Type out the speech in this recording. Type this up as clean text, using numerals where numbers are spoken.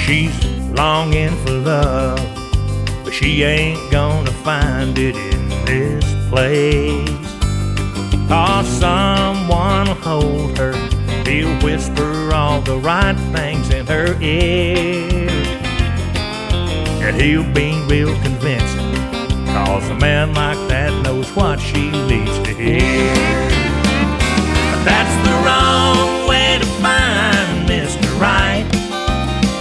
She's longing for love, but she ain't gonna find it in this place. 'Cause someone will hold her, he'll whisper all the right things in her ear, and he'll be real convincing, 'cause a man like that knows what she